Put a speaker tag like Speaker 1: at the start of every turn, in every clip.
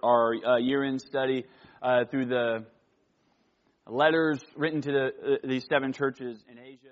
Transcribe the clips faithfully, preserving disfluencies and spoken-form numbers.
Speaker 1: our uh, year-end study uh, through the letters written to the, uh, these seven churches in Asia.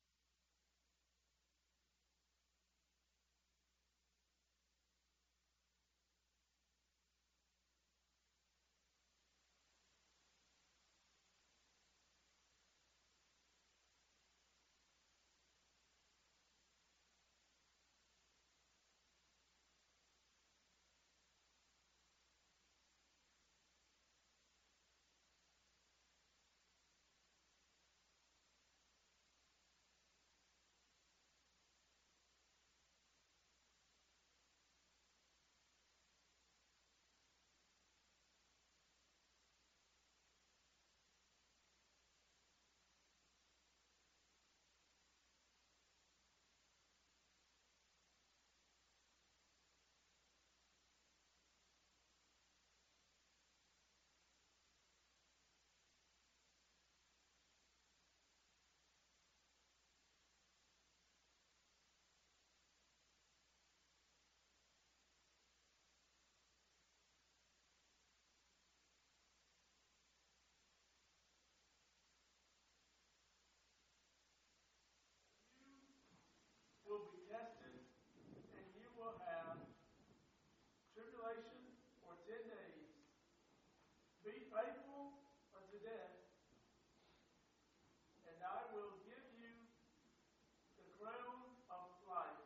Speaker 2: Will be tested, and you will have tribulation for ten days. Be faithful unto death, and I will give you the crown of life.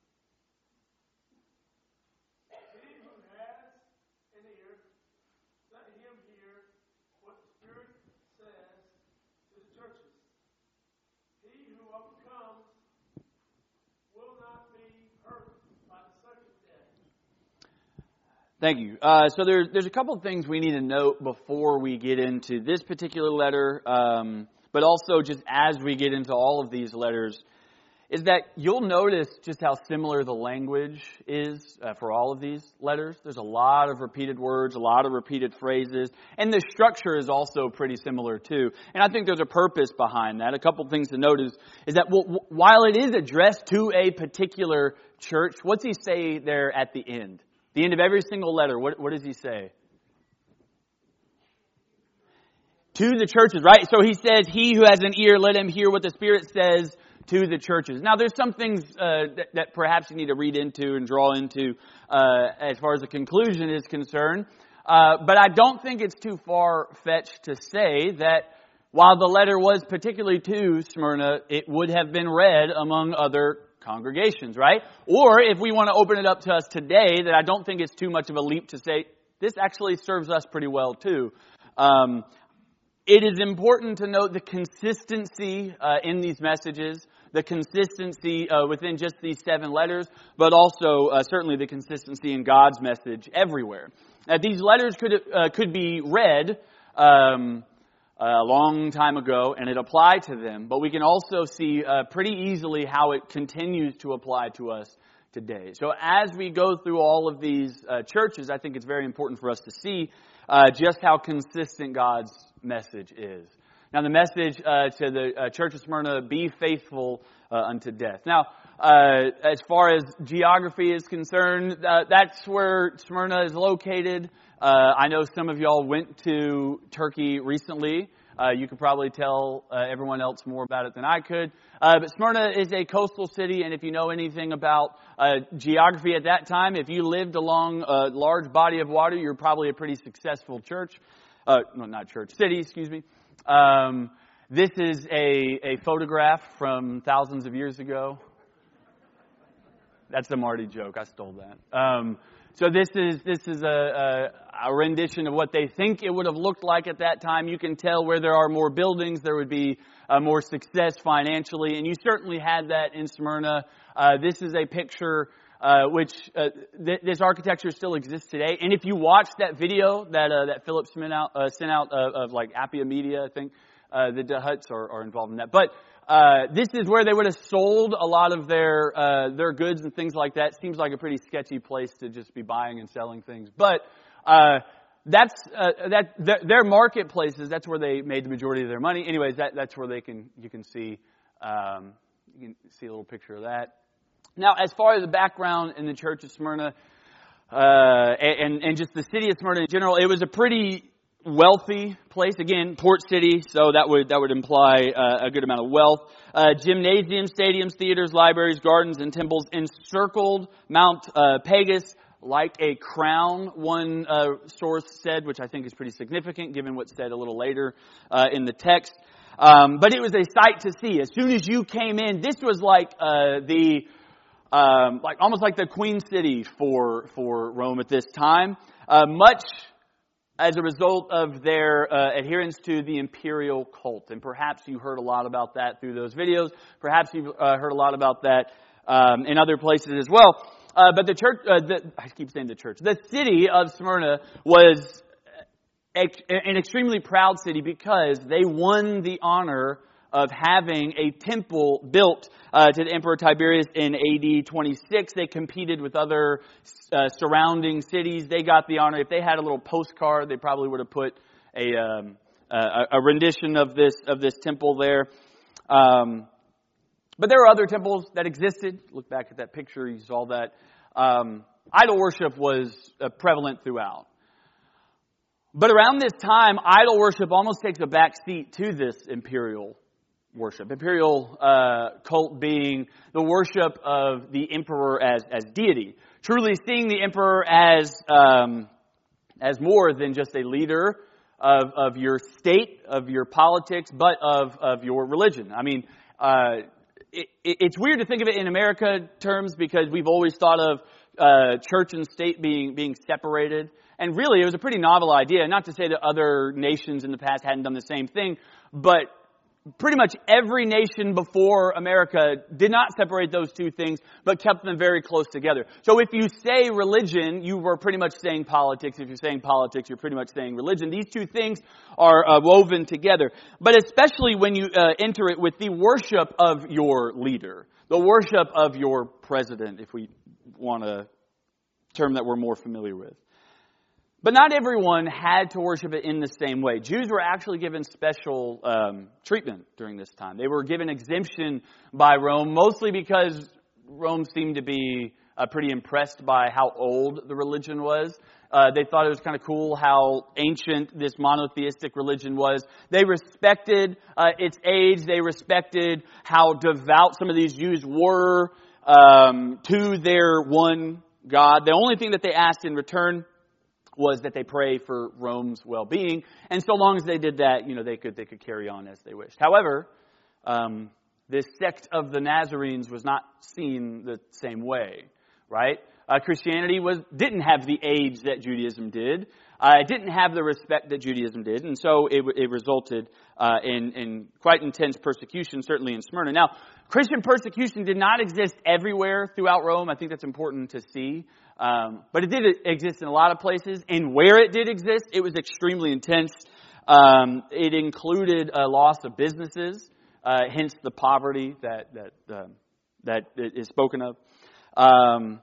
Speaker 2: He who has an ear, let him hear what the Spirit says to the churches. He who overcomes will not be hurt by the second death.
Speaker 1: Thank you. Uh, so there's there's a couple of things we need to note before we get into this particular letter, um, but also just as we get into all of these letters, is that you'll notice just how similar the language is uh, for all of these letters. There's a lot of repeated words, a lot of repeated phrases, and the structure is also pretty similar too. And I think there's a purpose behind that. A couple things to note is, is that w- while it is addressed to a particular church, what's he say there at the end? The end of every single letter, what, what does he say? To the churches, right? So he says, he who has an ear, let him hear what the Spirit says to the churches. Now, there's some things uh, that, that perhaps you need to read into and draw into uh, as far as the conclusion is concerned. Uh, but I don't think it's too far-fetched to say that while the letter was particularly to Smyrna, it would have been read among other congregations, right? Or if we want to open it up to us today, that I don't think it's too much of a leap to say, this actually serves us pretty well too. Um, it is important to note the consistency uh, in these messages, the consistency uh, within just these seven letters, but also uh, certainly the consistency in God's message everywhere. Now, these letters could uh, could be read um, a long time ago, and it applied to them, but we can also see uh, pretty easily how it continues to apply to us today. So as we go through all of these uh, churches, I think it's very important for us to see uh, just how consistent God's message is. Now, the message uh, to the uh, Church of Smyrna, be faithful uh, unto death. Now, uh, as far as geography is concerned, uh, that's where Smyrna is located. Uh, I know some of y'all went to Turkey recently. Uh, you could probably tell uh, everyone else more about it than I could. Uh, but Smyrna is a coastal city, and if you know anything about uh, geography at that time, if you lived along a large body of water, you're probably a pretty successful church. Uh, no, not church, city, excuse me. Um, this is a, a photograph from thousands of years ago. That's the Marty joke. I stole that. Um, so this is this is a, a, a rendition of what they think it would have looked like at that time. You can tell where there are more buildings, there would be uh, more success financially, and you certainly had that in Smyrna. Uh, this is a picture uh, which uh, th- this architecture still exists today. And if you watch that video that uh, that Philip sent out, uh, sent out uh, of like Appia Media, I think uh, the DeHutts are, are involved in that, but. Uh, this is where they would have sold a lot of their uh, their goods and things like that. Seems like a pretty sketchy place to just be buying and selling things. But uh, that's uh, that their, their marketplaces. That's where they made the majority of their money. Anyways, that that's where they can you can see um, you can see a little picture of that. Now, as far as the background in the Church of Smyrna, uh, and, and just the city of Smyrna in general. It was a pretty wealthy place. Again, port city, so that would that would imply uh, a good amount of wealth. Uh, gymnasiums, stadiums, theaters, libraries, gardens, and temples encircled Mount uh, Pegasus like a crown, one uh, source said, which I think is pretty significant given what's said a little later uh, in the text. Um, but it was a sight to see. As soon as you came in, this was like uh, the um, like almost like the Queen City for for Rome at this time. Uh, much as a result of their uh, adherence to the imperial cult. And perhaps you heard a lot about that through those videos. Perhaps you've uh, heard a lot about that um, in other places as well. Uh, but the church, uh, the, I keep saying the church, the city of Smyrna was ex- an extremely proud city because they won the honor of having a temple built uh, to the Emperor Tiberius in A D twenty-six. They competed with other uh, surrounding cities. They got the honor. If they had a little postcard, they probably would have put a um, a, a rendition of this of this temple there. Um, but there were other temples that existed. Look back at that picture; you saw that. Um, idol worship was uh, prevalent throughout. But around this time, idol worship almost takes a back seat to this imperial worship. Imperial uh, cult being the worship of the emperor as as deity, truly seeing the emperor as um, as more than just a leader of of your state, of your politics, but of of your religion. I mean, uh, it, it, it's weird to think of it in America terms because we've always thought of uh, church and state being being separated, and really it was a pretty novel idea. Not to say that other nations in the past hadn't done the same thing, but pretty much every nation before America did not separate those two things, but kept them very close together. So if you say religion, you were pretty much saying politics. If you're saying politics, you're pretty much saying religion. These two things are uh, woven together. But especially when you uh, enter it with the worship of your leader, the worship of your president, if we want a term that we're more familiar with. But not everyone had to worship it in the same way. Jews were actually given special um, treatment during this time. They were given exemption by Rome, mostly because Rome seemed to be uh, pretty impressed by how old the religion was. Uh, they thought it was kind of cool how ancient this monotheistic religion was. They respected uh, its age. They respected how devout some of these Jews were um, to their one God. The only thing that they asked in return was that they pray for Rome's well-being, and so long as they did that, you know, they could they could carry on as they wished. However, um, this sect of the Nazarenes was not seen the same way, right? Uh, Christianity was didn't have the age that Judaism did. Uh, it didn't have the respect that Judaism did, and so it, it resulted uh, in, in quite intense persecution, certainly in Smyrna. Now, Christian persecution did not exist everywhere throughout Rome. I think that's important to see. Um, but it did exist in a lot of places, and where it did exist, it was extremely intense. Um, it included a loss of businesses, uh, hence the poverty that that uh, that is spoken of. Um,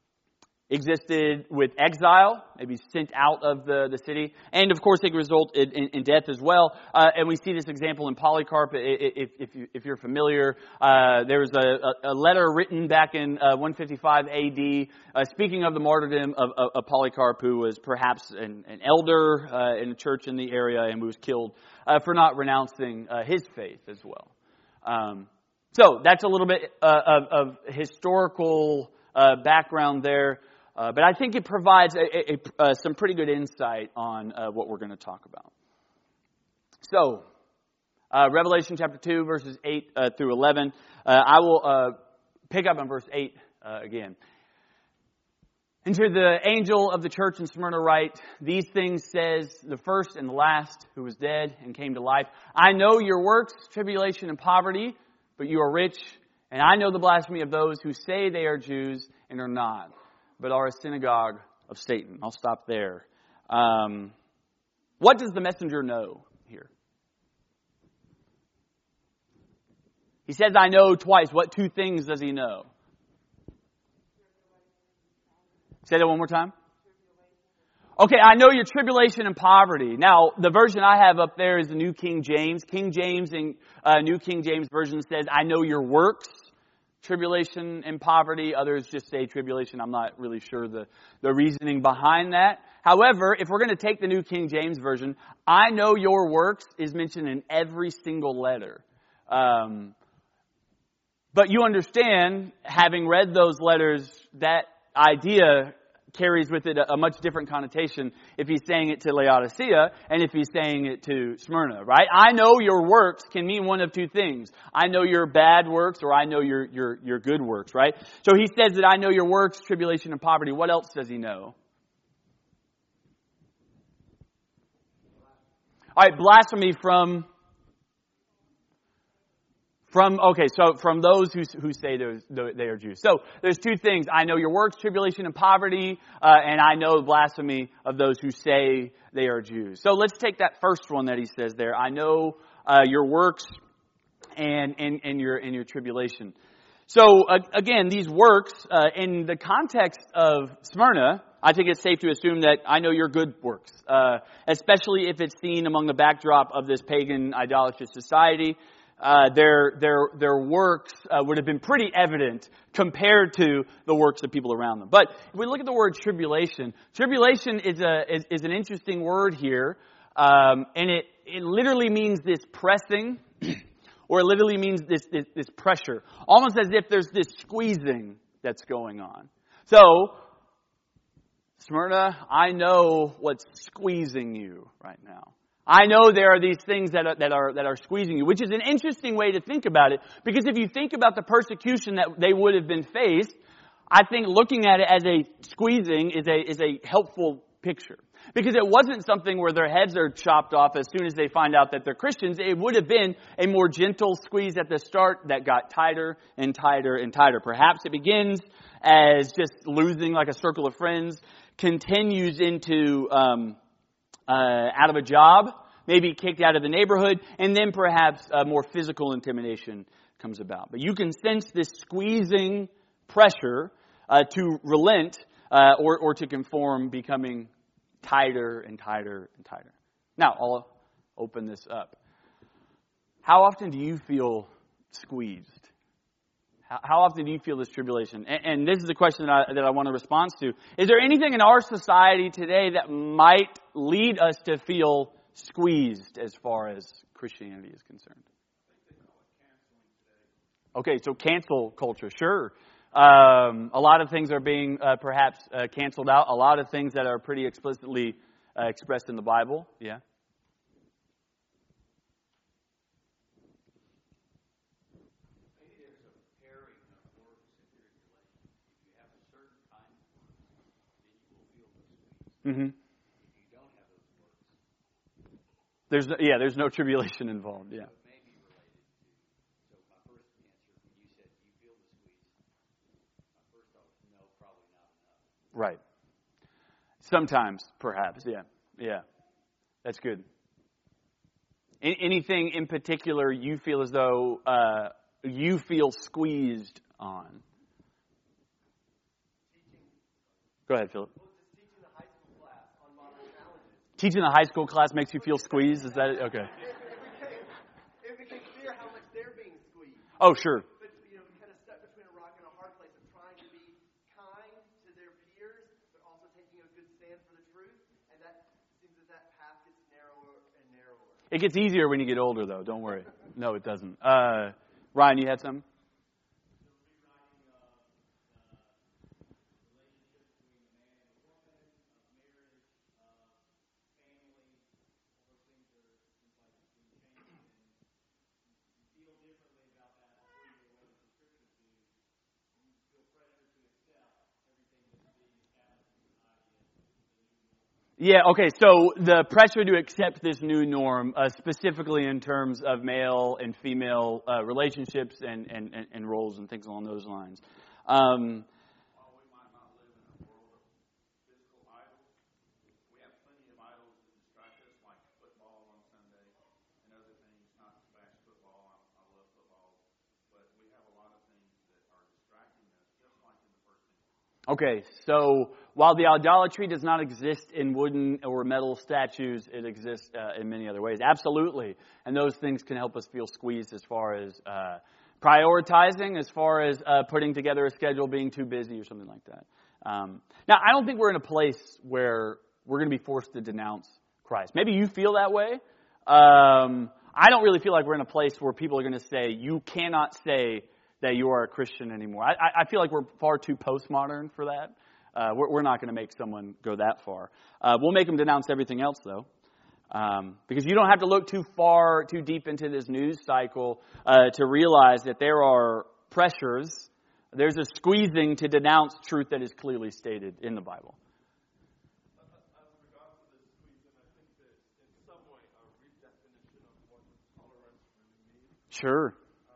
Speaker 1: existed with exile, maybe sent out of the, the city, and of course it resulted in, in death as well. Uh, and we see this example in Polycarp. If, if, you, if you're familiar, uh, there was a, a letter written back in uh, one fifty-five A D, uh, speaking of the martyrdom of, of, of Polycarp, who was perhaps an, an elder uh, in a church in the area and was killed uh, for not renouncing uh, his faith as well. Um, so that's a little bit uh, of, of historical uh, background there. Uh, but I think it provides a, a, a, uh, some pretty good insight on uh, what we're going to talk about. So, uh, Revelation chapter two, verses eight uh, through eleven. Uh, I will uh, pick up on verse eight uh, again. And to the angel of the church in Smyrna write, these things says the first and the last, who was dead and came to life. I know your works, tribulation and poverty, but you are rich. And I know the blasphemy of those who say they are Jews and are not, but are a synagogue of Satan. I'll stop there. Um, what does the messenger know here? He says, I know twice. What two things does he know? Say that one more time. Okay, I know your tribulation and poverty. Now, the version I have up there is the New King James. King James and uh, New King James Version says, I know your works. tribulation and poverty. Others just say tribulation. I'm not really sure the, the reasoning behind that. However, if we're going to take the New King James Version, I know your works is mentioned in every single letter. Um, but you understand, having read those letters, that idea carries with it a, a much different connotation if he's saying it to Laodicea and if he's saying it to Smyrna, right? I know your works can mean one of two things. I know your bad works, or I know your, your, your good works, right? So he says that I know your works, tribulation and poverty. What else does he know? All right, blasphemy from... From, okay, so from those who, who say they are Jews. So there's two things. I know your works, tribulation and poverty, uh, and I know blasphemy of those who say they are Jews. So let's take that first one that he says there. I know uh, your works and, and, and, your, and your tribulation. So uh, again, these works, uh, in the context of Smyrna, I think it's safe to assume that I know your good works, uh, especially if it's seen among the backdrop of this pagan idolatrous society. Uh, their their their works uh, would have been pretty evident compared to the works of people around them. But if we look at the word tribulation, tribulation is a is, is an interesting word here, um, and it it literally means this pressing, or it literally means this, this this pressure, almost as if there's this squeezing that's going on. So, Smyrna, I know what's squeezing you right now. I know there are these things that are, that are that are squeezing you, which is an interesting way to think about it. Because if you think about the persecution that they would have been faced, I think looking at it as a squeezing is a is a helpful picture. Because it wasn't something where their heads are chopped off as soon as they find out that they're Christians. It would have been a more gentle squeeze at the start that got tighter and tighter and tighter. Perhaps it begins as just losing like a circle of friends, continues into um, uh, out of a job, maybe kicked out of the neighborhood, and then perhaps uh, more physical intimidation comes about. But you can sense this squeezing pressure uh, to relent uh, or, or to conform becoming tighter and tighter and tighter. Now, I'll open this up. How often do you feel squeezed? How, how often do you feel this tribulation? And, and this is the question that I, that I want to respond to. Is there anything in our society today that might lead us to feel squeezed as far as Christianity is concerned? Okay, so cancel culture, sure. Um, a lot of things are being uh, perhaps uh, canceled out. A lot of things that are pretty explicitly uh, expressed in the Bible. Yeah.
Speaker 3: Maybe there's a pairing of works and tribulation. If you have a certain kind of work, then you will feel the squeeze.
Speaker 1: Mm-hmm.
Speaker 3: If you don't have those works,
Speaker 1: there's no, yeah, there's no tribulation involved. Yeah.
Speaker 3: it may be related to. So my first answer, when you said you feel the squeeze, my first thought was no, probably not enough.
Speaker 1: Right. Sometimes, perhaps. Yeah. Yeah. That's good. A- anything in particular you feel as though uh, you feel squeezed on? Go ahead, Philip.
Speaker 2: Teaching the high school class on modern challenges.
Speaker 1: Teaching the high school class makes you feel squeezed? Is that it? Okay.
Speaker 2: It became, it became clear how much they're being squeezed.
Speaker 1: Oh, sure.
Speaker 2: But, you know, kind of stuck between a rock and a hard place of trying to be kind to their peers, but also taking a good stand for the truth. And that seems that that path gets narrower and narrower.
Speaker 1: It gets easier when you get older, though. Don't worry. No, it doesn't. Uh, Ryan, you had something? Yeah, okay, so the pressure to accept this new norm, uh, specifically in terms of male and female uh, relationships and, and, and, and roles and things along those lines. Um,
Speaker 3: While we might not live in a world of physical idols, we have plenty of idols that distract us, like football on Sunday and other things. Not to bash football, I, I love football, but we have a lot of things that are distracting us, just like in the first century.
Speaker 1: okay, so while the idolatry does not exist in wooden or metal statues, it exists uh, in many other ways. Absolutely. And those things can help us feel squeezed as far as uh, prioritizing as far as uh, putting together a schedule, being too busy or something like that. Um, now, I don't think we're in a place where we're going to be forced to denounce Christ. Maybe you feel that way. Um, I don't really feel like we're in a place where people are going to say, you cannot say that you are a Christian anymore. I, I feel like we're far too postmodern for that. Uh, we're, we're not going to make someone go that far. Uh, we'll make them denounce everything else, though. Um, because you don't have to look too far, too deep into this news cycle uh, to realize that there are pressures, there's a squeezing to denounce truth that is clearly stated in the Bible. Sure.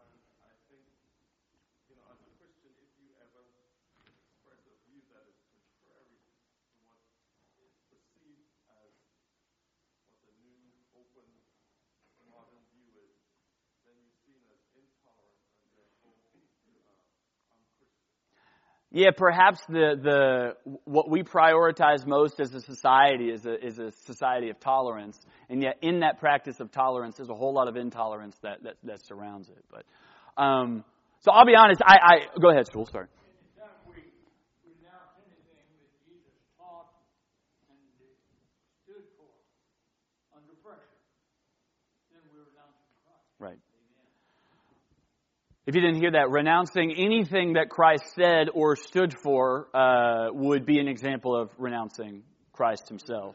Speaker 1: Yeah, perhaps the the what we prioritize most as a society is a is a society of tolerance, and yet in that practice of tolerance, there's a whole lot of intolerance that that, that surrounds it. But um, so I'll be honest. I, I go ahead, School. Sorry.
Speaker 2: Anytime we renounce anything that Jesus taught and stood for under pressure, then we're renouncing Christ.
Speaker 1: Right. If you didn't hear that, renouncing anything that Christ said or stood for uh, would be an example of renouncing Christ himself.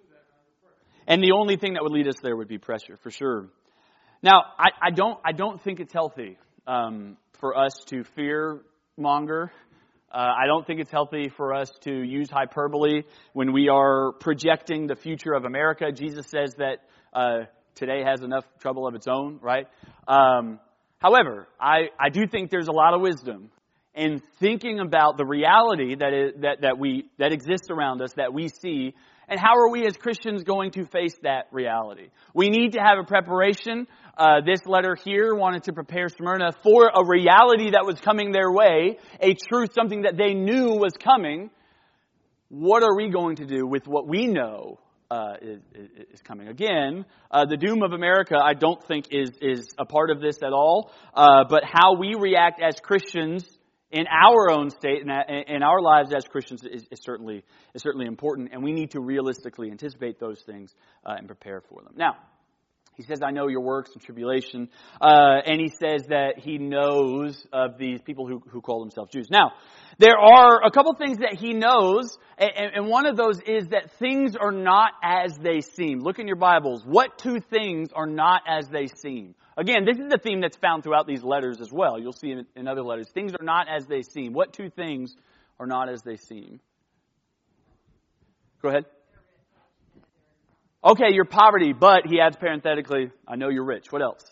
Speaker 1: And the only thing that would lead us there would be pressure, for sure. Now, I, I don't I don't think it's healthy um, for us to fear monger. Uh, I don't think it's healthy for us to use hyperbole when we are projecting the future of America. Jesus says that uh, today has enough trouble of its own, right? Um However, I, I do think there's a lot of wisdom in thinking about the reality that is, that that we that exists around us, that we see, and how are we as Christians going to face that reality? We need to have a preparation. Uh, this letter here wanted to prepare Smyrna for a reality that was coming their way, a truth, something that they knew was coming. What are we going to do with what we know Uh, is, is coming? Again, uh, the doom of America, I don't think is is a part of this at all. Uh, but how we react as Christians in our own state and in our lives as Christians is, is certainly is certainly important, and we need to realistically anticipate those things uh, and prepare for them. Now, he says, "I know your works and tribulation," uh, and he says that he knows of these people who who call themselves Jews. Now, there are a couple things that he knows, and, and one of those is that things are not as they seem. Look in your Bibles. What two things are not as they seem? Again, this is the theme that's found throughout these letters as well. You'll see in, in other letters. Things are not as they seem. What two things are not as they seem? Go ahead. Okay, your poverty, but he adds parenthetically, I know you're rich. What else?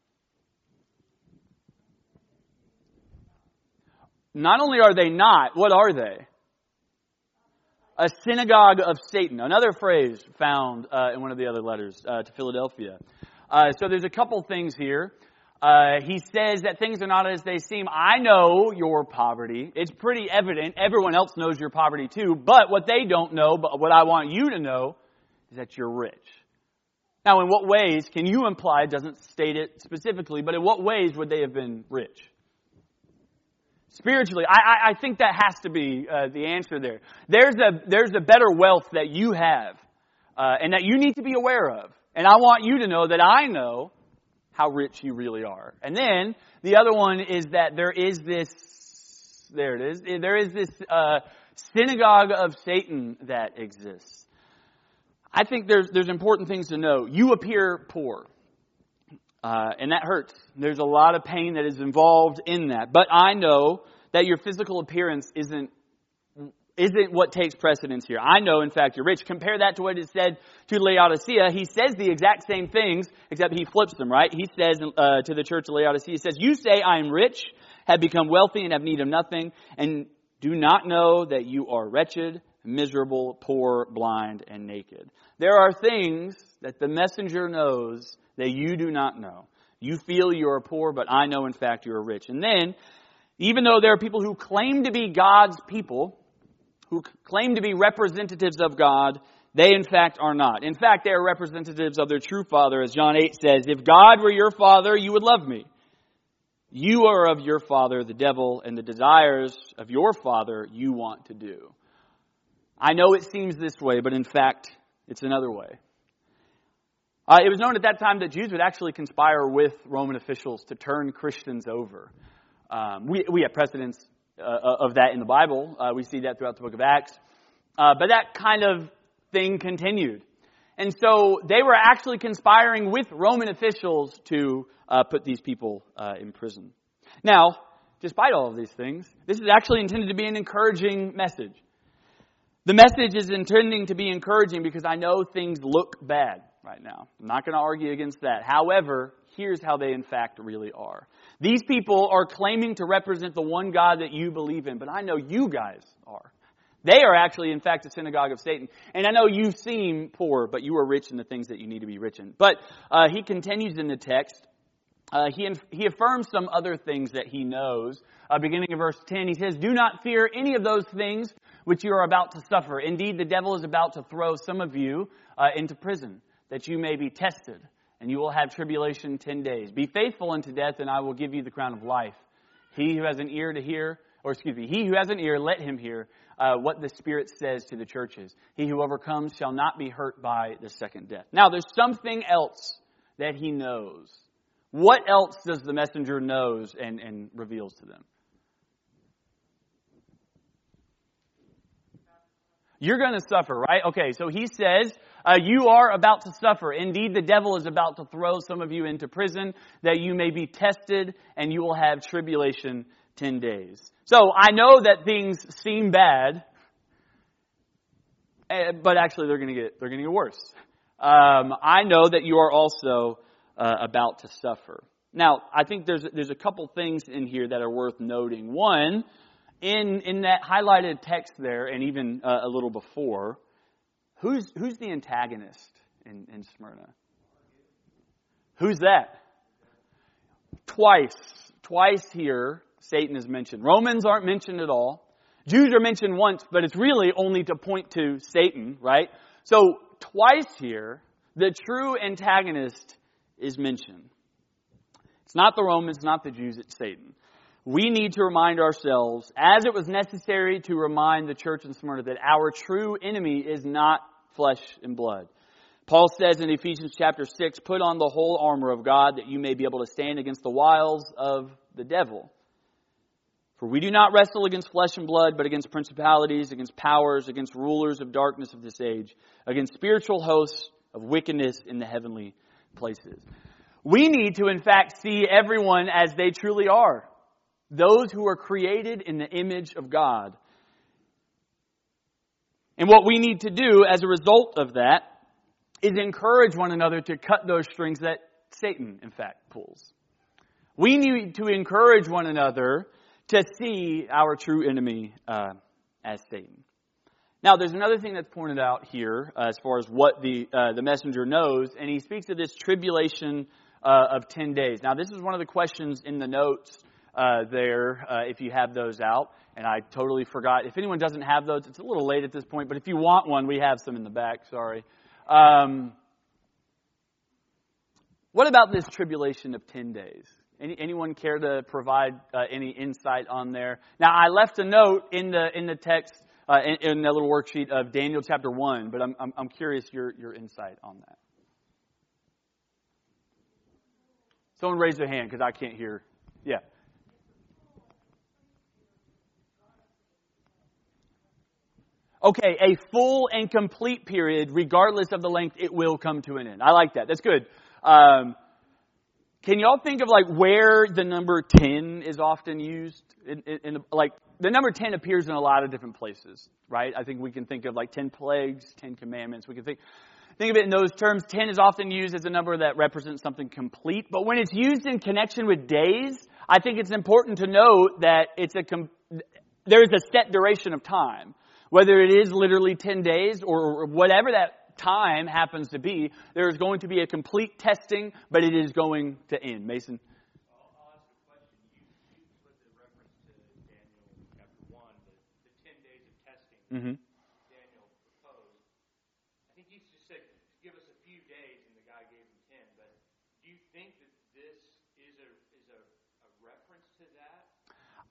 Speaker 1: Not only are they not, what are they? A synagogue of Satan. Another phrase found uh, in one of the other letters uh, to Philadelphia. Uh, so there's a couple things here. Uh, he says that things are not as they seem. I know your poverty. It's pretty evident. Everyone else knows your poverty too. But what they don't know, but what I want you to know, is that you're rich. Now, in what ways can you imply, it doesn't state it specifically, but in what ways would they have been rich? Spiritually, I, I think that has to be uh, the answer there. There's a there's a better wealth that you have uh, and that you need to be aware of. And I want you to know that I know how rich you really are. And then the other one is that there is this, there it is, there is this uh, synagogue of Satan that exists. I think there's there's important things to know. You appear poor. Uh, and that hurts. There's a lot of pain that is involved in that. But I know that your physical appearance isn't isn't what takes precedence here. I know, in fact, you're rich. Compare that to what is said to Laodicea. He says the exact same things, except he flips them, right? He says uh, to the church of Laodicea, he says, "You say, I am rich, have become wealthy, and have need of nothing, and do not know that you are wretched, miserable, poor, blind, and naked." There are things that the messenger knows that you do not know. You feel you are poor, but I know, in fact, you are rich. And then, even though there are people who claim to be God's people, who claim to be representatives of God, they, in fact, are not. In fact, they are representatives of their true Father, as John eight says, "If God were your Father, you would love me, You are of your father, the devil, and the desires of your father you want to do. I know it seems this way, but in fact, it's another way. Uh, it was known at that time that Jews would actually conspire with Roman officials to turn Christians over. Um, we, we have precedents uh, of that in the Bible. Uh, we see that throughout the book of Acts. Uh, but that kind of thing continued. And so they were actually conspiring with Roman officials to uh, put these people uh, in prison. Now, despite all of these things, this is actually intended to be an encouraging message. The message is intending to be encouraging because I know things look bad right now. I'm not going to argue against that. However, here's how they in fact really are. These people are claiming to represent the one God that you believe in, but I know you guys are. They are actually, in fact, a synagogue of Satan. And I know you seem poor, but you are rich in the things that you need to be rich in. But uh, he continues in the text. Uh, he, he affirms some other things that he knows. Uh, beginning of verse ten, he says, "Do not fear any of those things which you are about to suffer. Indeed, the devil is about to throw some of you uh, into prison, that you may be tested, and you will have tribulation ten days. Be faithful unto death, and I will give you the crown of life. He who has an ear to hear, or excuse me, he who has an ear, let him hear uh, what the Spirit says to the churches. He who overcomes shall not be hurt by the second death." Now, there's something else that he knows. What else does the messenger knows and, and reveals to them? You're going to suffer, right? Okay, so he says, uh, you are about to suffer. Indeed, the devil is about to throw some of you into prison, that you may be tested, and you will have tribulation ten days. So I know that things seem bad, but actually they're going to get they're going to get worse. Um, I know that you are also uh, about to suffer. Now, I think there's there's a couple things in here that are worth noting. One, in in that highlighted text there, and even uh, a little before, who's who's the antagonist in, in Smyrna? Who's that? Twice, twice here, Satan is mentioned. Romans aren't mentioned at all. Jews are mentioned once, but it's really only to point to Satan, right? So twice here, the true antagonist is mentioned. It's not the Romans, not the Jews, it's Satan. We need to remind ourselves, as it was necessary to remind the church in Smyrna, that our true enemy is not flesh and blood. Paul says in Ephesians chapter six, "Put on the whole armor of God, that you may be able to stand against the wiles of the devil. For we do not wrestle against flesh and blood, but against principalities, against powers, against rulers of darkness of this age, against spiritual hosts of wickedness in the heavenly places." We need to, in fact, see everyone as they truly are. Those who are created in the image of God. And what we need to do as a result of that is encourage one another to cut those strings that Satan, in fact, pulls. We need to encourage one another to see our true enemy uh, as Satan. Now, there's another thing that's pointed out here uh, as far as what the uh, the messenger knows, and he speaks of this tribulation uh, of ten days. Now, this is one of the questions in the notes uh, there, uh, if you have those out, and I totally forgot. If anyone doesn't have those, it's a little late at this point, but if you want one, we have some in the back, sorry. Um, what about this tribulation of ten days? Any, anyone care to provide uh, any insight on there? Now, I left a note in the in the text, uh, in, in the little worksheet of Daniel chapter one, but I'm I'm, I'm curious your your insight on that. Someone raise their hand because I can't hear. Yeah. Okay, a full and complete period, regardless of the length, it will come to an end. I like that. That's good. Um, Can y'all think of like where the number ten is often used? In, in, in the, like the number ten appears in a lot of different places, right? I think we can think of like ten plagues, ten commandments. We can think think of it in those terms. ten is often used as a number that represents something complete. But when it's used in connection with days, I think it's important to note that it's a com- there is a set duration of time. Whether it is literally ten days or whatever that time happens to be, there is going to be a complete testing, but it is going to end. Mason?
Speaker 4: I'll, I'll ask a question. You, you put the reference to Daniel chapter one, the, the ten days of testing
Speaker 1: Mm-hmm.
Speaker 4: Daniel proposed. I think he just said, give us a few days, and the guy gave him ten. But do you think that this is a is a, a reference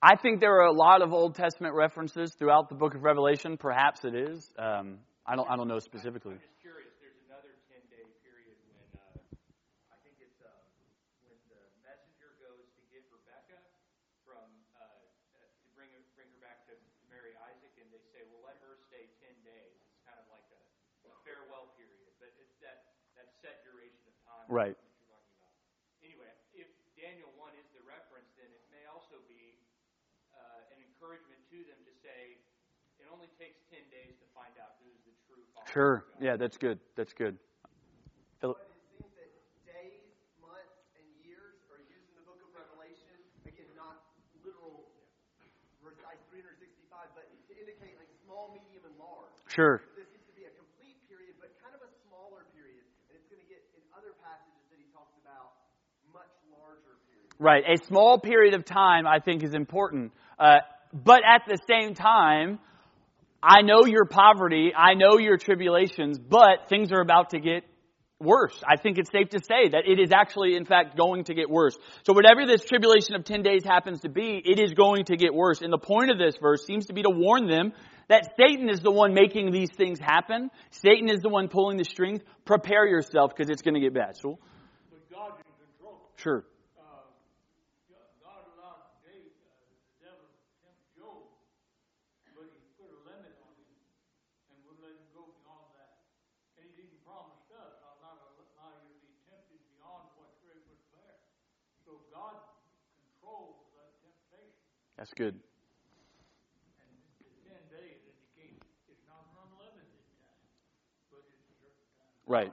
Speaker 1: I think there are a lot of Old Testament references throughout the book of Revelation. Perhaps it is. Um, I don't. I don't know specifically.
Speaker 4: I'm just curious. There's another ten-day period when uh, I think it's uh, when the messenger goes to get Rebecca from uh, to bring her, bring her back to marry Isaac, and they say, "Well, let her stay ten days." It's kind of like a, a farewell period, but it's that that set duration of time.
Speaker 1: Right.
Speaker 4: That you're talking about. Anyway, if Daniel one is the reference, then it may also be uh, an encouragement to them to say, it only takes ten days to find out who's the true follower.
Speaker 1: Sure. Yeah, that's good. That's good. Philip?
Speaker 5: But it seems that days, months, and years are used in the book of Revelation. Again, not literal, precise three hundred sixty-five, but to indicate like small, medium, and large.
Speaker 1: Sure.
Speaker 5: This seems to be a complete period, but kind of a smaller period. And it's going to get in other passages that he talks about much larger periods.
Speaker 1: Right. A small period of time, I think, is important. Uh, but at the same time, I know your poverty, I know your tribulations, but things are about to get worse. I think it's safe to say that it is actually, in fact, going to get worse. So whatever this tribulation of ten days happens to be, it is going to get worse. And the point of this verse seems to be to warn them that Satan is the one making these things happen. Satan is the one pulling the strings. Prepare yourself, because it's going to get bad. So,
Speaker 2: But God's in control.
Speaker 1: sure.
Speaker 2: Uh, God allowed David, uh, the devil to tempt Job, but he put a limit on him and wouldn't let him go beyond that. And he even promised us, I'll not allow you to be tempted beyond what you're able to bear. So God controls that temptation.
Speaker 1: That's good.
Speaker 2: And the ten days indicates it's not an unlimited time, but it's a certain time.
Speaker 1: Right.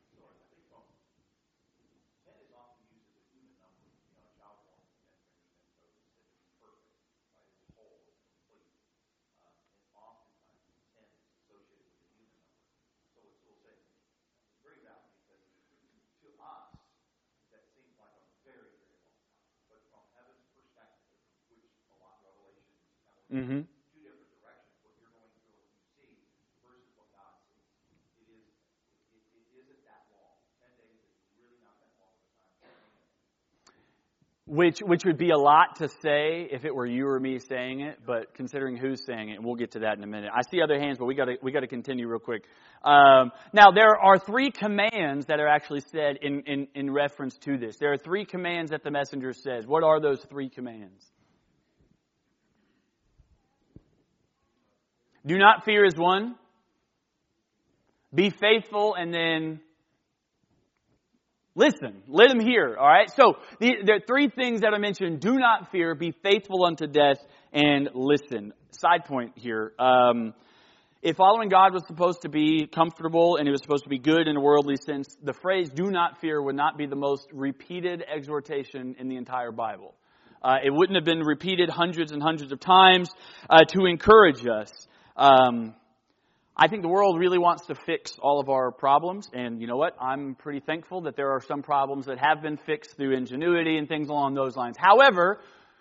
Speaker 1: Mm-hmm.
Speaker 3: Two different directions. What you're going through, what you see, versus what God sees. It is, it, it, it isn't that long. Ten days is really not that long of a time.
Speaker 1: Which which would be a lot to say if it were you or me saying it, but considering who's saying it, and we'll get to that in a minute. I see other hands, but we got to we got to continue real quick. Um, now there are three commands that are actually said in, in in reference to this. There are three commands that the messenger says. What are those three commands? Do not fear is one. Be faithful, and then listen. Let him hear. All right. So the, there are three things that I mentioned. Do not fear. Be faithful unto death, and listen. Side point here. Um, if following God was supposed to be comfortable and it was supposed to be good in a worldly sense, the phrase "do not fear" would not be the most repeated exhortation in the entire Bible. Uh, it wouldn't have been repeated hundreds and hundreds of times uh, to encourage us. Um, I think the world really wants to fix all of our problems, and you know what? I'm pretty thankful that there are some problems that have been fixed through ingenuity and things along those lines. However,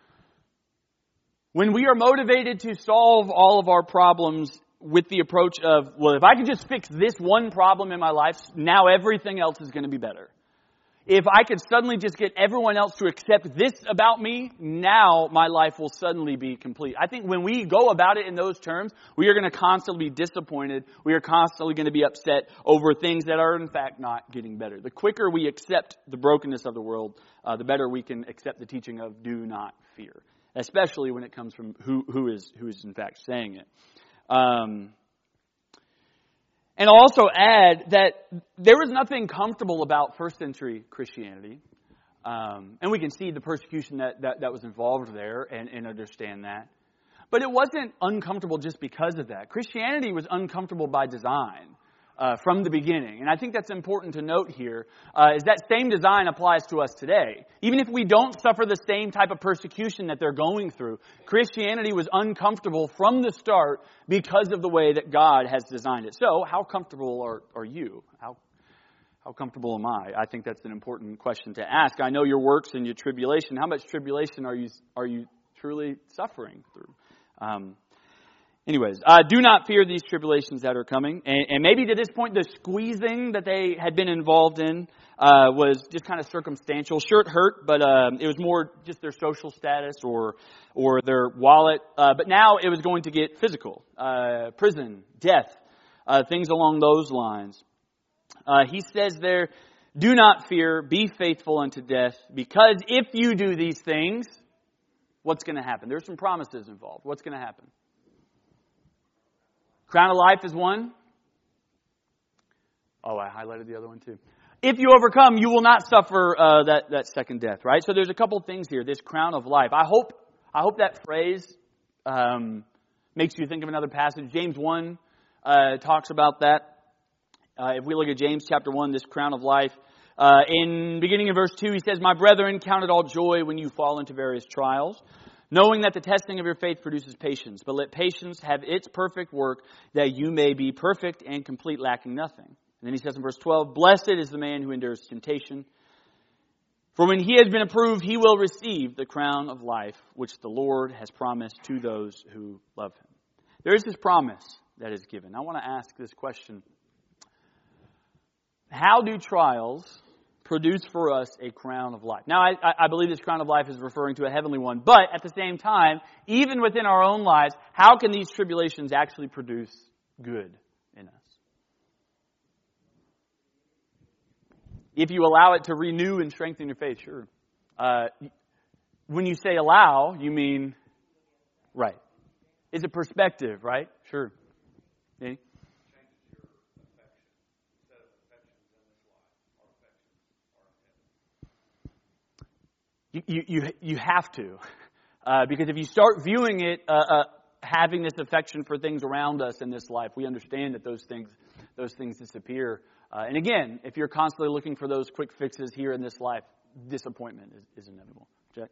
Speaker 1: when we are motivated to solve all of our problems with the approach of, well, if I can just fix this one problem in my life, now everything else is going to be better. If I could suddenly just get everyone else to accept this about me, now my life will suddenly be complete. I think when we go about it in those terms, we are going to constantly be disappointed. We are constantly going to be upset over things that are in fact not getting better. The quicker we accept the brokenness of the world, uh, the better we can accept the teaching of do not fear. Especially when it comes from who, who is who is in fact saying it. Um, And I'll also add that there was nothing comfortable about first century Christianity. Um, and we can see the persecution that, that, that was involved there and, and understand that. But it wasn't uncomfortable just because of that. Christianity was uncomfortable by design uh, from the beginning. And I think that's important to note here, uh, is that same design applies to us today. Even if we don't suffer the same type of persecution that they're going through, Christianity was uncomfortable from the start because of the way that God has designed it. So, how comfortable are, are you? How how comfortable am I? I think that's an important question to ask. I know your works and your tribulation. How much tribulation are you are you truly suffering through? Um, Anyways, uh, do not fear these tribulations that are coming. And, and maybe to this point, the squeezing that they had been involved in uh, was just kind of circumstantial. Sure, it hurt, but uh, it was more just their social status or or their wallet. Uh, but now it was going to get physical. Uh, prison, death, uh, things along those lines. Uh, he says there, do not fear, be faithful unto death, because if you do these things, what's going to happen? There's some promises involved. What's going to happen? Crown of life is one. Oh, I highlighted the other one too. If you overcome, you will not suffer uh, that, that second death, right? So there's a couple things here. This crown of life. I hope I hope that phrase um, makes you think of another passage. James one uh, talks about that. Uh, if we look at James chapter one, this crown of life. Uh, in beginning of verse two, he says, "My brethren, count it all joy when you fall into various trials, knowing that the testing of your faith produces patience. But let patience have its perfect work, that you may be perfect and complete, lacking nothing." And then he says in verse twelve, "Blessed is the man who endures temptation. For when he has been approved, he will receive the crown of life, which the Lord has promised to those who love him." There is this promise that is given. I want to ask this question. How do trials produce for us a crown of life? Now, I, I believe this crown of life is referring to a heavenly one. But at the same time, even within our own lives, how can these tribulations actually produce good in us? If you allow it to renew and strengthen your faith, sure. Uh, when you say allow, you mean, right. It's a perspective, right? Sure. Danny? You, you, you, you have to. Uh, because if you start viewing it, uh, uh, having this affection for things around us in this life, we understand that those things, those things disappear. Uh, and again, if you're constantly looking for those quick fixes here in this life, disappointment is, is inevitable. Jack?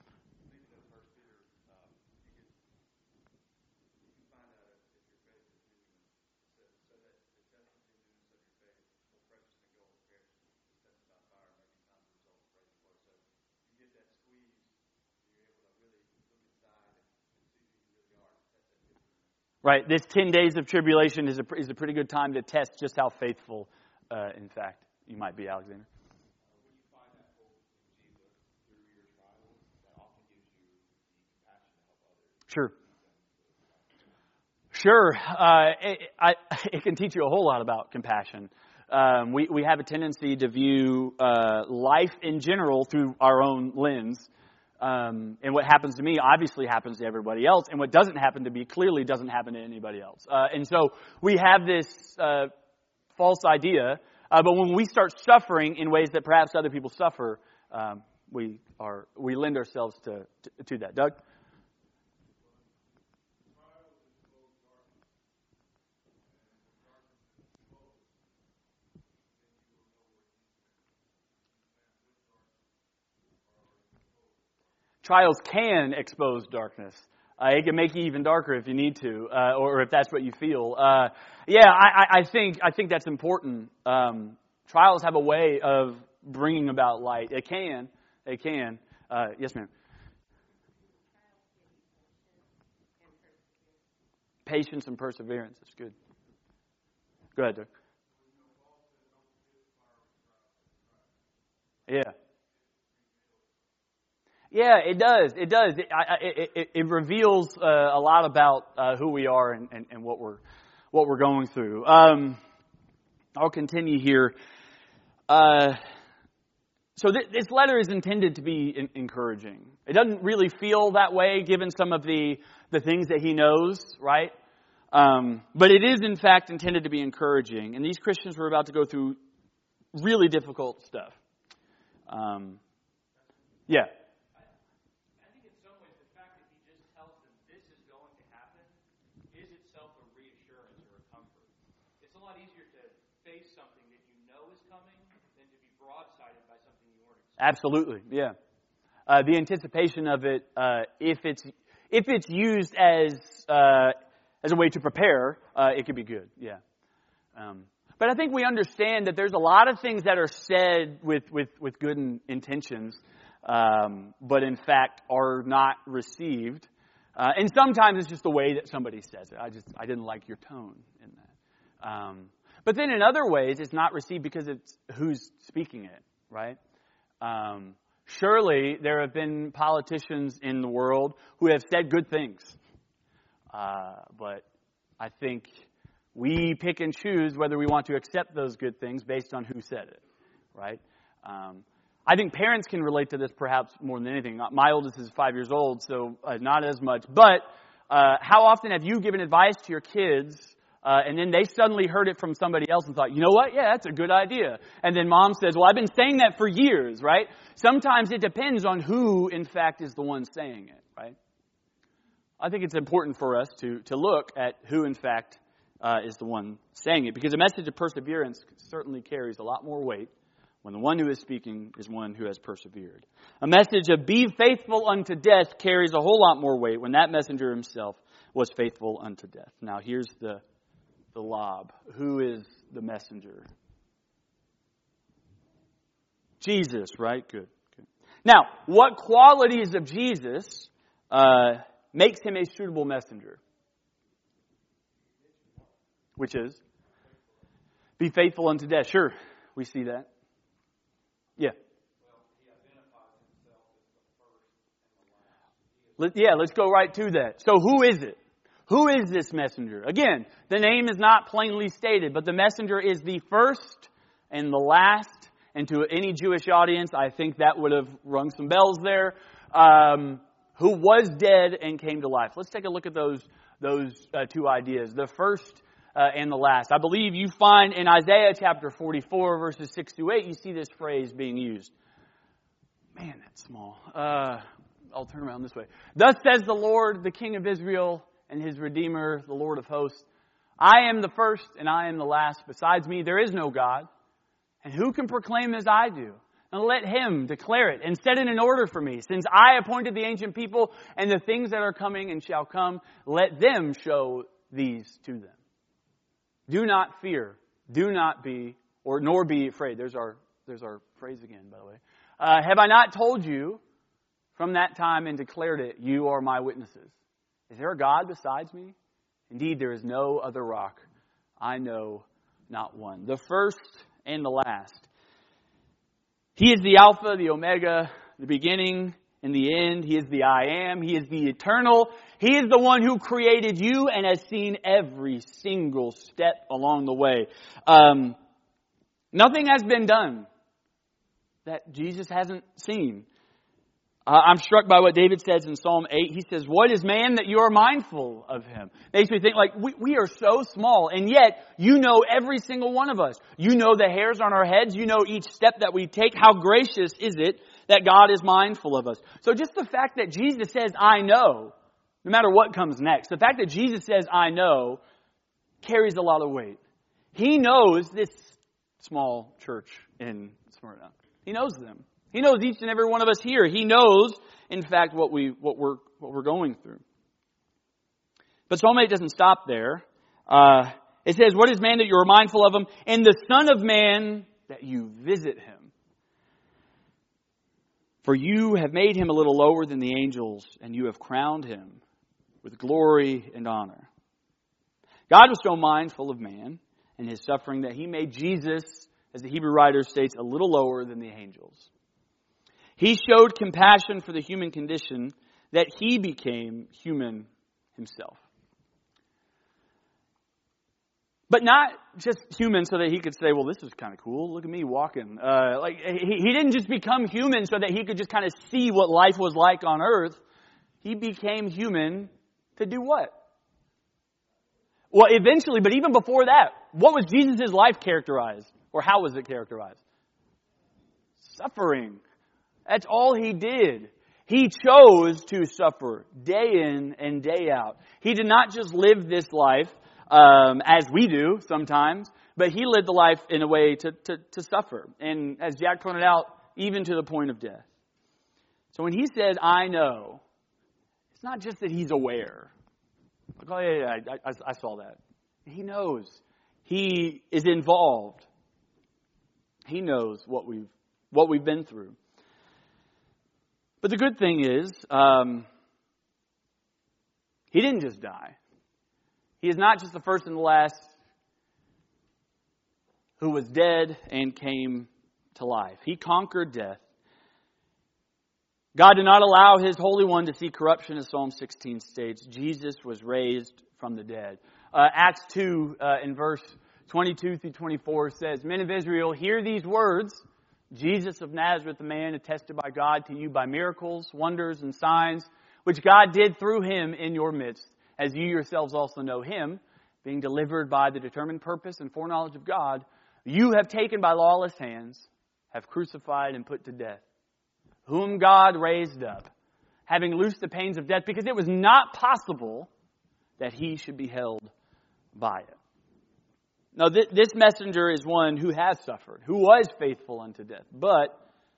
Speaker 1: Right. This ten days of tribulation is a, is a pretty good time to test just how faithful, uh, in fact, you might be, Alexander.
Speaker 4: When you find that hope in Jesus through your trials, that often gives you the compassion to help others.
Speaker 1: Sure. Sure. Uh, it, I, it can teach you a whole lot about compassion. Um, we, we have a tendency to view uh, life in general through our own lens. Um, and what happens to me obviously happens to everybody else. And what doesn't happen to me clearly doesn't happen to anybody else. Uh, and so we have this uh, false idea. Uh, but when we start suffering in ways that perhaps other people suffer, um, we are we lend ourselves to, to, to that. Doug? Trials can expose darkness. Uh, it can make you even darker if you need to, uh, or if that's what you feel. Uh, yeah, I, I think I think that's important. Um, trials have a way of bringing about light. It can. It can. Uh, yes, ma'am. Patience and perseverance. That's good. Go ahead, Doug. Yeah. Yeah, it does. It does. It, I, it, it, it reveals uh, a lot about uh, who we are and, and, and what we're what we're going through. Um, I'll continue here. Uh, so th- this letter is intended to be in- encouraging. It doesn't really feel that way, given some of the the things that he knows, right? Um, but it is, in fact, intended to be encouraging. And these Christians were about to go through really difficult stuff. Um, yeah. Absolutely, yeah. Uh, the anticipation of it, uh, if it's if it's used as uh, as a way to prepare, uh, it could be good, yeah. Um, but I think we understand that there's a lot of things that are said with with, with good intentions, um, but in fact are not received. Uh, and sometimes it's just the way that somebody says it. I just, I didn't like your tone in that. Um, but then in other ways, it's not received because it's who's speaking it, right? Um, surely there have been politicians in the world who have said good things. Uh, but I think we pick and choose whether we want to accept those good things based on who said it, right? Um, I think parents can relate to this perhaps more than anything. My oldest is five years old, so uh, not as much. But uh, how often have you given advice to your kids, uh, and then they suddenly heard it from somebody else and thought, you know what? Yeah, that's a good idea. And then mom says, well, I've been saying that for years, right? Sometimes it depends on who, in fact, is the one saying it, right? I think it's important for us to, to look at who, in fact, uh, is the one saying it. Because a message of perseverance certainly carries a lot more weight when the one who is speaking is one who has persevered. A message of be faithful unto death carries a whole lot more weight when that messenger himself was faithful unto death. Now here's the, the lob. Who is the messenger? Jesus, right? Good. Good. Now, what qualities of Jesus uh, makes him a suitable messenger? Which is? Be faithful unto death. Sure, we see that. Yeah. Let, yeah, let's go right to that. So who is it? Who is this messenger? Again, the name is not plainly stated, but the messenger is the first and the last. And to any Jewish audience, I think that would have rung some bells there. Um, who was dead and came to life. Let's take a look at those, those uh, two ideas. The first Uh, and the last. I believe you find in Isaiah chapter forty-four, verses six to eight, you see this phrase being used. Man, that's small. Uh, I'll turn around this way. Thus says the Lord, the King of Israel, and his Redeemer, the Lord of hosts. I am the first and I am the last. Besides me, there is no God. And who can proclaim as I do? And let him declare it and set it in order for me. Since I appointed the ancient people and the things that are coming and shall come, let them show these to them. Do not fear. Do not be, or nor be afraid. There's our there's our phrase again, by the way. Uh, have I not told you from that time and declared it, you are my witnesses? Is there a God besides me? Indeed, there is no other rock. I know not one. The first and the last. He is the Alpha, the Omega, the beginning and the end. He is the I am. He is the eternal. He is the one who created you and has seen every single step along the way. Um, nothing has been done that Jesus hasn't seen. Uh, I'm struck by what David says in Psalm eight. He says, what is man that you are mindful of him? Makes me think like we, we are so small, and yet you know every single one of us. You know the hairs on our heads. You know each step that we take. How gracious is it that God is mindful of us? So just the fact that Jesus says, I know, no matter what comes next, the fact that Jesus says, I know, carries a lot of weight. He knows this small church in Smyrna. He knows them. He knows each and every one of us here. He knows, in fact, what we what we're what we're going through. But Psalm eight doesn't stop there. Uh, it says, "What is man that you are mindful of him, and the Son of Man that you visit him? For you have made him a little lower than the angels, and you have crowned him with glory and honor." God was so mindful of man and his suffering that he made Jesus, as the Hebrew writer states, a little lower than the angels. He showed compassion for the human condition that he became human himself. But not just human so that he could say, well, this is kind of cool. Look at me walking. Uh, like he, he didn't just become human so that he could just kind of see what life was like on earth. He became human to do what? Well, eventually, but even before that, what was Jesus' life characterized? Or how was it characterized? Suffering. That's all he did. He chose to suffer day in and day out. He did not just live this life um, as we do sometimes, but he lived the life in a way to, to, to suffer. And as Jack pointed out, even to the point of death. So when he said, I know, it's not just that he's aware. Like, oh, yeah, yeah, I, I, I saw that. He knows. He is involved. He knows what we've what we've been through. But the good thing is, um, He didn't just die. He is not just the first and the last who was dead and came to life. He conquered death. God did not allow His Holy One to see corruption, as Psalm sixteen states. Jesus was raised from the dead. Uh, Acts two uh, in verse twenty-two through twenty-four says, Men of Israel, hear these words. Jesus of Nazareth, the man attested by God to you by miracles, wonders, and signs, which God did through Him in your midst, as you yourselves also know Him, being delivered by the determined purpose and foreknowledge of God, you have taken by lawless hands, have crucified and put to death, whom God raised up, having loosed the pains of death, because it was not possible that He should be held by it. Now, th- this messenger is one who has suffered, who was faithful unto death, but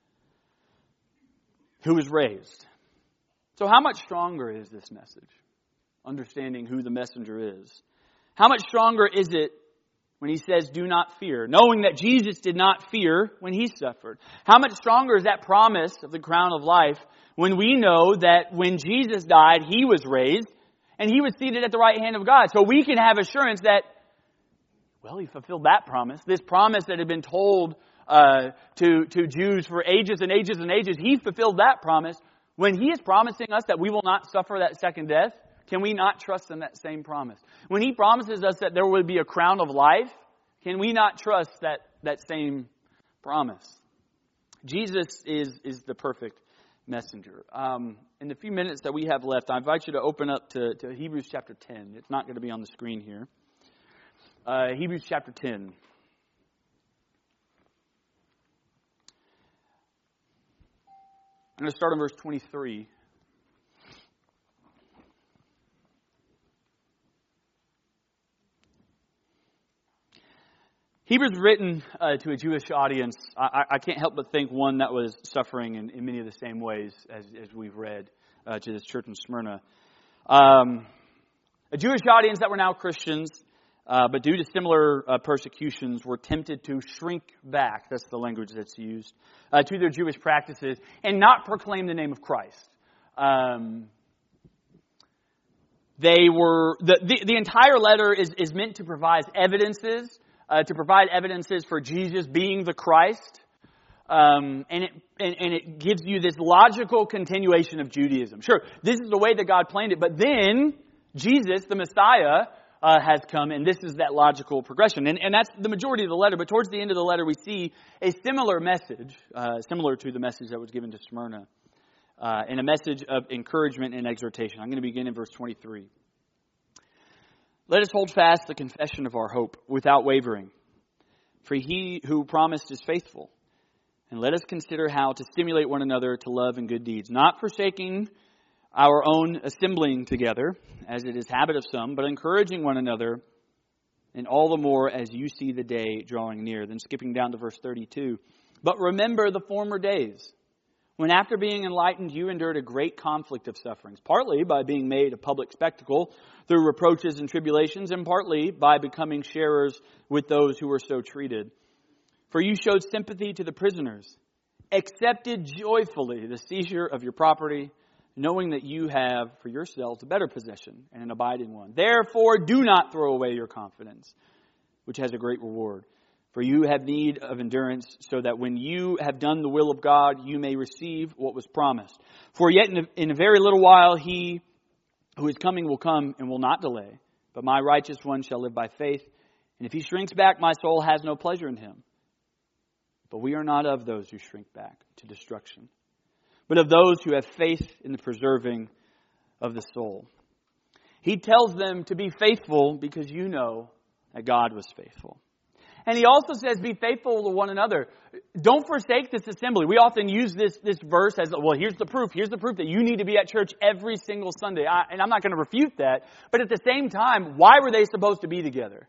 Speaker 1: who was raised. So how much stronger is this message? Understanding who the messenger is. How much stronger is it when He says, do not fear, knowing that Jesus did not fear when He suffered? How much stronger is that promise of the crown of life when we know that when Jesus died, He was raised and He was seated at the right hand of God? So we can have assurance that, well, He fulfilled that promise. This promise that had been told uh, to, to Jews for ages and ages and ages, He fulfilled that promise. When He is promising us that we will not suffer that second death, can we not trust in that same promise? When He promises us that there will be a crown of life, can we not trust that, that same promise? Jesus is, is the perfect messenger. Um, in the few minutes that we have left, I invite you to open up to, to Hebrews chapter ten. It's not going to be on the screen here. Uh, Hebrews chapter ten. I'm going to start on verse twenty-three. Hebrews written uh, to a Jewish audience. I, I can't help but think one that was suffering in, in many of the same ways as, as we've read uh, to this church in Smyrna. Um, a Jewish audience that were now Christians, uh, but due to similar uh, persecutions, were tempted to shrink back. That's the language that's used uh, to their Jewish practices and not proclaim the name of Christ. Um, they were the, the the entire letter is is meant to provide evidences. Uh, to provide evidences for Jesus being the Christ. Um, and, it, and, and it gives you this logical continuation of Judaism. Sure, this is the way that God planned it, but then Jesus, the Messiah, uh, has come, and this is that logical progression. And, and that's the majority of the letter, but towards the end of the letter we see a similar message, uh, similar to the message that was given to Smyrna, uh, and a message of encouragement and exhortation. I'm going to begin in verse twenty-three. Let us hold fast the confession of our hope without wavering, for He who promised is faithful. And let us consider how to stimulate one another to love and good deeds, not forsaking our own assembling together, as it is habit of some, but encouraging one another, and all the more as you see the day drawing near. Then skipping down to verse thirty-two. But remember the former days, when after being enlightened you endured a great conflict of sufferings, partly by being made a public spectacle through reproaches and tribulations, and partly by becoming sharers with those who were so treated. For you showed sympathy to the prisoners, accepted joyfully the seizure of your property, knowing that you have for yourselves a better possession and an abiding one. Therefore do not throw away your confidence, which has a great reward. For you have need of endurance, so that when you have done the will of God, you may receive what was promised. For yet in a, in a very little while He who is coming will come and will not delay. But my righteous one shall live by faith. And if he shrinks back, my soul has no pleasure in him. But we are not of those who shrink back to destruction, but of those who have faith in the preserving of the soul. He tells them to be faithful because you know that God was faithful. And He also says, be faithful to one another. Don't forsake this assembly. We often use this, this verse as, well, here's the proof. Here's the proof that you need to be at church every single Sunday. I, and I'm not going to refute that. But at the same time, why were they supposed to be together?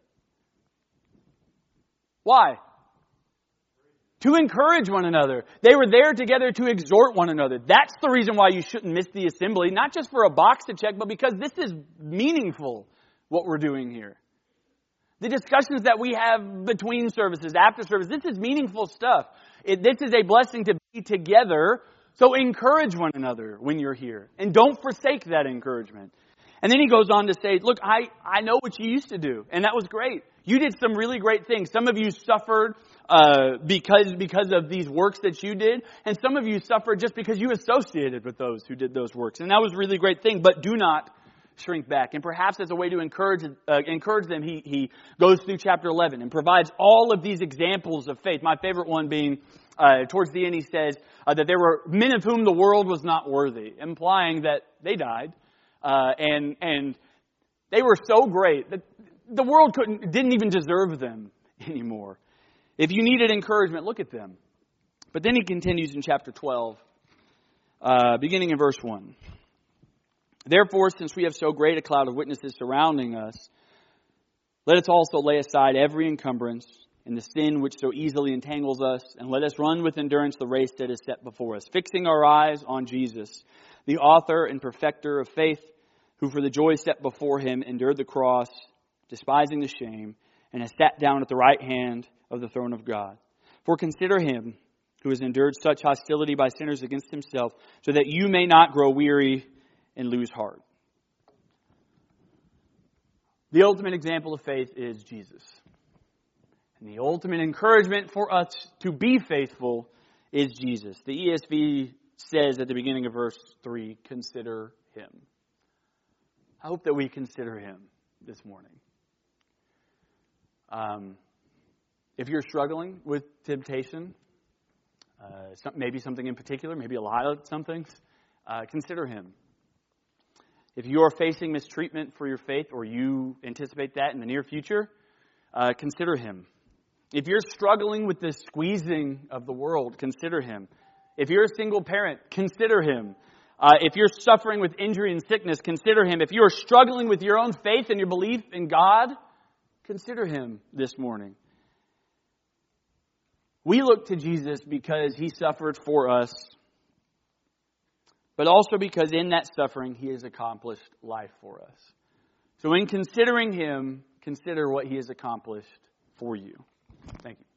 Speaker 1: Why? To encourage one another. They were there together to exhort one another. That's the reason why you shouldn't miss the assembly. Not just for a box to check, but because this is meaningful, what we're doing here. The discussions that we have between services, after service, this is meaningful stuff. It, this is a blessing to be together. So encourage one another when you're here. And don't forsake that encouragement. And then he goes on to say, look, I, I know what you used to do, and that was great. You did some really great things. Some of you suffered uh, because because of these works that you did, and some of you suffered just because you associated with those who did those works. And that was a really great thing, but do not shrink back. And perhaps as a way to encourage uh, encourage them, he, he goes through chapter eleven and provides all of these examples of faith. My favorite one being, uh, towards the end, he says uh, that there were men of whom the world was not worthy, implying that they died. Uh, and and they were so great that the world couldn't didn't even deserve them anymore. If you needed encouragement, look at them. But then he continues in chapter twelve, uh, beginning in verse one. Therefore, since we have so great a cloud of witnesses surrounding us, let us also lay aside every encumbrance and the sin which so easily entangles us, and let us run with endurance the race that is set before us, fixing our eyes on Jesus, the author and perfecter of faith, who for the joy set before him endured the cross, despising the shame, and has sat down at the right hand of the throne of God. For consider him who has endured such hostility by sinners against himself, so that you may not grow weary and lose heart. The ultimate example of faith is Jesus. And the ultimate encouragement for us to be faithful is Jesus. The E S V says at the beginning of verse three, consider him. I hope that we consider him this morning. Um, if you're struggling with temptation, uh, some, maybe something in particular, maybe a lot of some things, uh, consider him. If you are facing mistreatment for your faith, or you anticipate that in the near future, uh, consider him. If you're struggling with the squeezing of the world, consider him. If you're a single parent, consider him. Uh, if you're suffering with injury and sickness, consider him. If you are struggling with your own faith and your belief in God, consider him this morning. We look to Jesus because he suffered for us, but also because in that suffering he has accomplished life for us. So in considering him, consider what he has accomplished for you. Thank you.